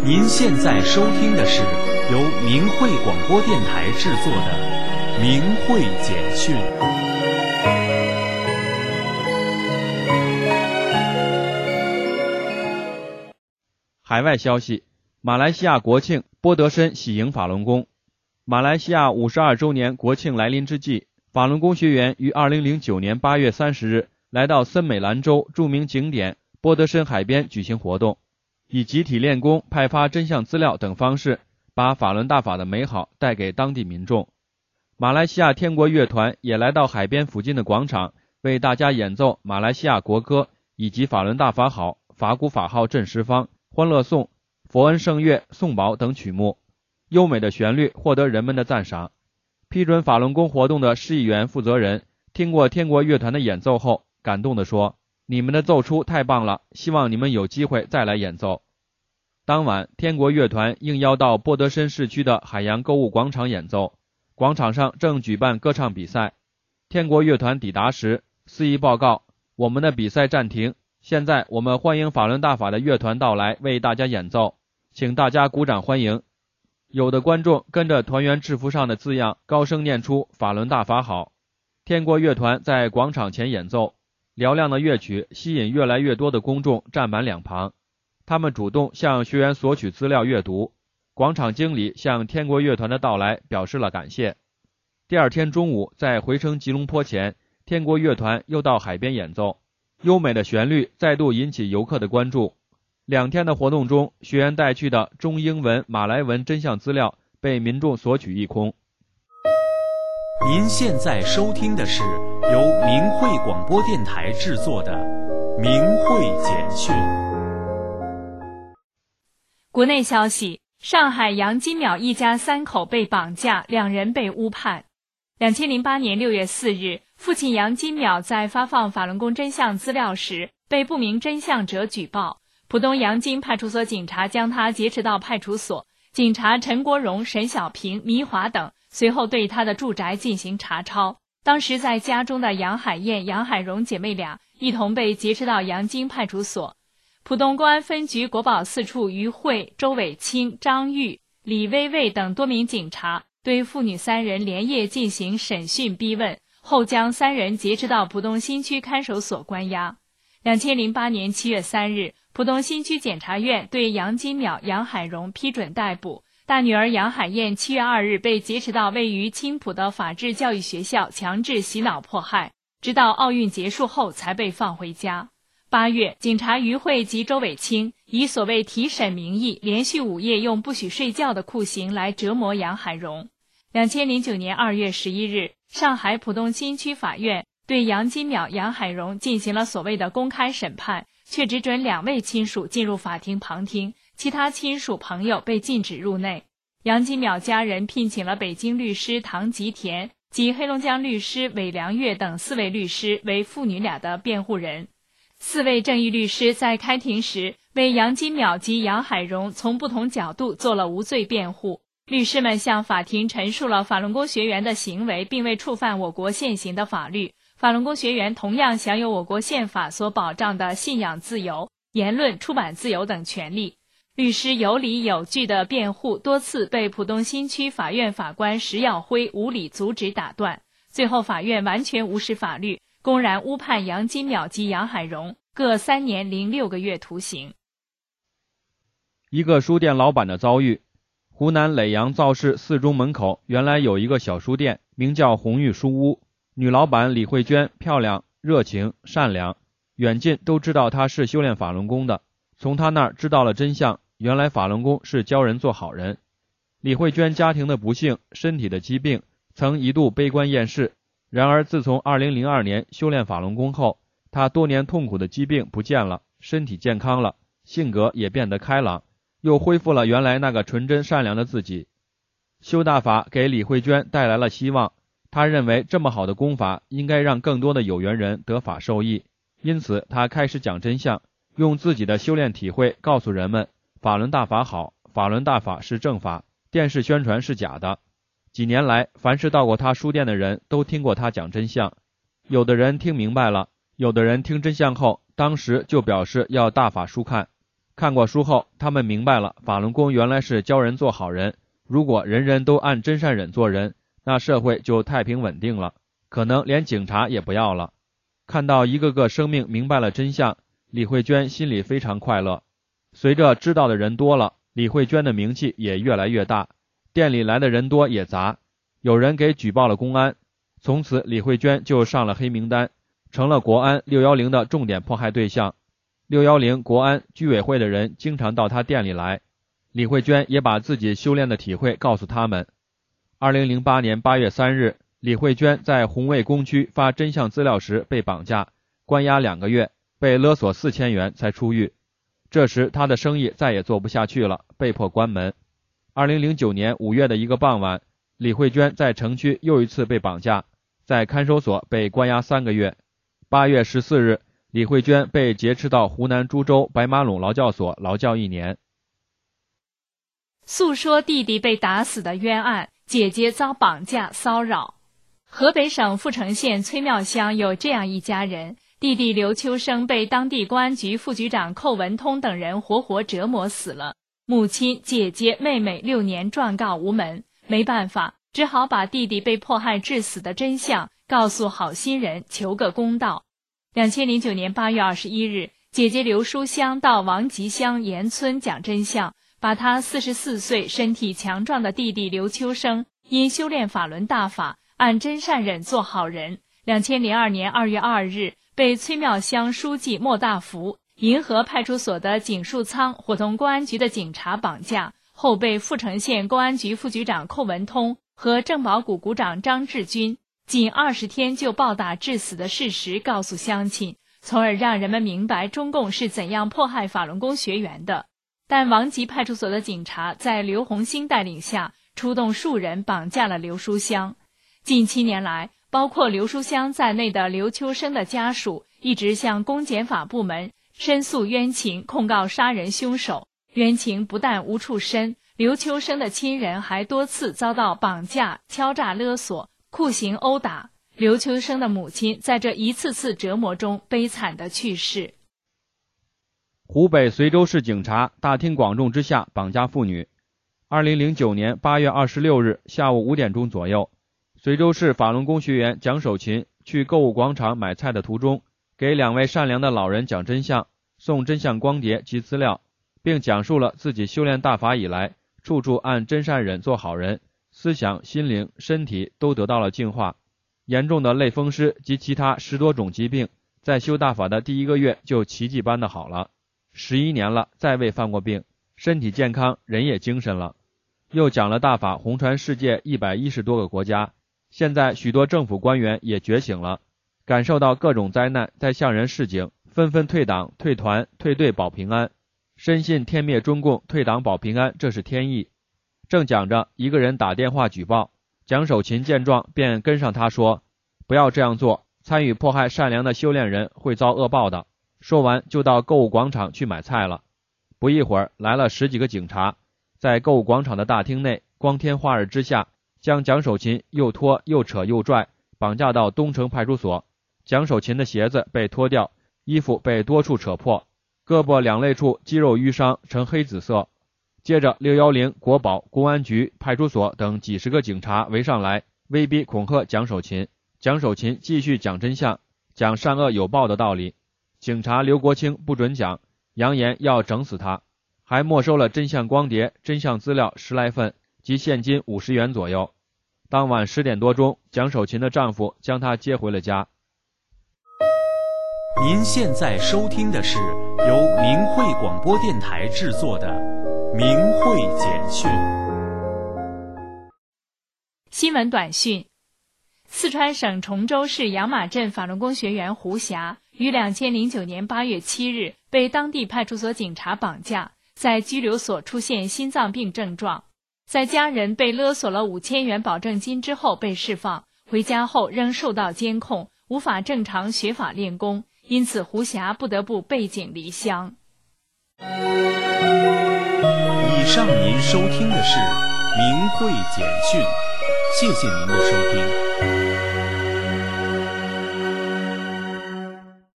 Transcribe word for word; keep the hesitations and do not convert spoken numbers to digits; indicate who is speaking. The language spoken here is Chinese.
Speaker 1: 您现在收听的是由明慧广播电台制作的《明慧简讯》。
Speaker 2: 海外消息：马来西亚国庆，波德申喜迎法轮功。马来西亚五十二周年国庆来临之际，法轮功学员于二零零九年八月三十日来到森美兰州著名景点波德申海边举行活动，以集体练功、派发真相资料等方式，把法轮大法的美好带给当地民众。马来西亚天国乐团也来到海边附近的广场，为大家演奏马来西亚国歌以及法轮大法好、法鼓法号震十方、欢乐颂、佛恩圣乐、颂宝等曲目，优美的旋律获得人们的赞赏。批准法轮功活动的市议员负责人听过天国乐团的演奏后，感动地说：“你们的奏出太棒了，希望你们有机会再来演奏。”当晚，天国乐团应邀到波德申市区的海洋购物广场演奏，广场上正举办歌唱比赛。天国乐团抵达时，司仪报告：“我们的比赛暂停，现在我们欢迎法轮大法的乐团到来为大家演奏，请大家鼓掌欢迎。”有的观众跟着团员制服上的字样高声念出法轮大法好。天国乐团在广场前演奏，嘹亮的乐曲吸引越来越多的公众站满两旁，他们主动向学员索取资料阅读。广场经理向天国乐团的到来表示了感谢。第二天中午，在回程吉隆坡前，天国乐团又到海边演奏，优美的旋律再度引起游客的关注。两天的活动中，学员带去的中英文、马来文真相资料被民众索取一空。
Speaker 1: 您现在收听的是由明慧广播电台制作的《明慧简讯》。
Speaker 3: 国内消息：上海杨金淼一家三口被绑架，两人被误判。两千零八年六月四日，父亲杨金淼在发放法轮功真相资料时，被不明真相者举报。浦东杨金派出所警察将他劫持到派出所，警察陈国荣、沈小平、迷华等随后对他的住宅进行查抄。当时在家中的杨海燕、杨海荣姐妹俩一同被劫持到杨金派出所。浦东公安分局国保四处于慧、周伟清、张玉、李薇薇等多名警察对父女三人连夜进行审讯逼问，后将三人劫持到浦东新区看守所关押。两千零八年七月三日，浦东新区检察院对杨金淼、杨海荣批准逮捕。大女儿杨海燕七月二日被劫持到位于青浦的法治教育学校强制洗脑迫害，直到奥运结束后才被放回家。八月，警察于慧及周伟清以所谓提审名义，连续五夜用不许睡觉的酷刑来折磨杨海荣。两千零九年二月十一日，上海浦东新区法院对杨金淼、杨海荣进行了所谓的公开审判，却只准两位亲属进入法庭旁听，其他亲属朋友被禁止入内。杨金淼家人聘请了北京律师唐吉田及黑龙江律师韦良月等四位律师为父女俩的辩护人。四位正义律师在开庭时为杨金淼及杨海荣从不同角度做了无罪辩护。律师们向法庭陈述了法轮功学员的行为并未触犯我国现行的法律，法轮功学员同样享有我国宪法所保障的信仰自由、言论、出版自由等权利。律师有理有据的辩护多次被浦东新区法院法官石耀辉无理阻止打断，最后法院完全无视法律，公然误判杨金淼及杨海荣各三年零六个月徒刑。
Speaker 2: 一个书店老板的遭遇。湖南耒阳造市四中门口原来有一个小书店，名叫红玉书屋。女老板李慧娟漂亮、热情、善良，远近都知道她是修炼法轮功的。从她那儿知道了真相，原来法轮功是教人做好人。李慧娟家庭的不幸、身体的疾病，曾一度悲观厌世。然而自从二零零二年修炼法轮功后，她多年痛苦的疾病不见了，身体健康了，性格也变得开朗，又恢复了原来那个纯真善良的自己。修大法给李慧娟带来了希望，她认为这么好的功法应该让更多的有缘人得法受益，因此她开始讲真相，用自己的修炼体会告诉人们，法轮大法好，法轮大法是正法，电视宣传是假的。几年来，凡是到过她书店的人都听过她讲真相，有的人听明白了，有的人听真相后，当时就表示要大法书看。 看过书后，他们明白了法轮功原来是教人做好人，如果人人都按真善忍做人，那社会就太平稳定了，可能连警察也不要了。看到一个个生命明白了真相，李慧娟心里非常快乐。随着知道的人多了，李慧娟的名气也越来越大，店里来的人多也杂，有人给举报了公安，从此李慧娟就上了黑名单，成了国安六一零的重点迫害对象。六一零国安居委会的人经常到她店里来，李慧娟也把自己修炼的体会告诉他们。二零零八年八月三日，李慧娟在红卫工区发真相资料时被绑架，关押两个月，被勒索四千元才出狱。这时她的生意再也做不下去了，被迫关门。二零零九年五月的一个傍晚，李慧娟在城区又一次被绑架，在看守所被关押三个月。八月十四日，李慧娟被劫持到湖南株洲白马垄劳教所劳教一年。
Speaker 3: 诉说弟弟被打死的冤案，姐姐遭绑架骚扰。河北省阜城县崔庙乡有这样一家人，弟弟刘秋生被当地公安局副局长寇文通等人活活折磨死了，母亲、姐姐、妹妹六年状告无门，没办法，只好把弟弟被迫害致死的真相告诉好心人，求个公道。二零零九年八月二十一日，姐姐刘淑香到王集乡盐村讲真相，把她四十四岁身体强壮的弟弟刘秋生因修炼法轮大法，按真善忍做好人，二零零二年二月二日被崔庙乡书记莫大福、银河派出所的景树仓伙同公安局的警察绑架，后被阜城县公安局副局长寇文通和政保股股长张志军仅二十天就暴打致死的事实告诉乡亲，从而让人们明白中共是怎样迫害法轮功学员的。但王集派出所的警察在刘红星带领下，出动数人绑架了刘书香。近七年来，包括刘书香在内的刘秋生的家属一直向公检法部门申诉冤情，控告杀人凶手。冤情不但无处申，刘秋生的亲人还多次遭到绑架、敲诈勒索、酷刑殴打。刘秋生的母亲在这一次次折磨中悲惨的去世。
Speaker 2: 湖北随州市警察大庭广众之下绑架妇女。二零零九年八月二十六日下午五点钟左右，随州市法轮功学员蒋守勤去购物广场买菜的途中，给两位善良的老人讲真相，送真相光碟及资料，并讲述了自己修炼大法以来，处处按真善忍做好人，思想、心灵、身体都得到了净化。严重的类风湿及其他十多种疾病，在修大法的第一个月就奇迹般的好了。十一年了，再未犯过病，身体健康，人也精神了。又讲了大法红传世界一百一十多个国家，现在许多政府官员也觉醒了，感受到各种灾难在向人示警，纷纷退党、退团、退队保平安，深信天灭中共、退党保平安，这是天意。正讲着，一个人打电话举报，蒋守勤见状便跟上他说，不要这样做，参与迫害善良的修炼人会遭恶报的。说完就到购物广场去买菜了。不一会儿来了十几个警察，在购物广场的大厅内，光天化日之下，将蒋守勤又拖又扯又拽，绑架到东城派出所。蒋守勤的鞋子被脱掉，衣服被多处扯破，胳膊两肋处肌肉淤伤呈黑紫色。接着六一零、国保、公安局、派出所等几十个警察围上来，威逼恐吓蒋守勤。蒋守勤继续讲真相，讲善恶有报的道理。警察刘国清不准讲，扬言要整死他，还没收了真相光碟、真相资料十来份及现金五十元左右。当晚十点多钟，蒋守勤的丈夫将她接回了家。
Speaker 1: 您现在收听的是由明慧广播电台制作的《明慧简讯》。
Speaker 3: 新闻短讯：四川省崇州市杨马镇法轮功学员胡霞于二零零九年八月七日被当地派出所警察绑架，在拘留所出现心脏病症状，在家人被勒索了五千元保证金之后被释放，回家后仍受到监控，无法正常学法练功，因此胡霞不得不背井离乡。
Speaker 1: 以上您收听的是明慧简讯，谢谢您的收听。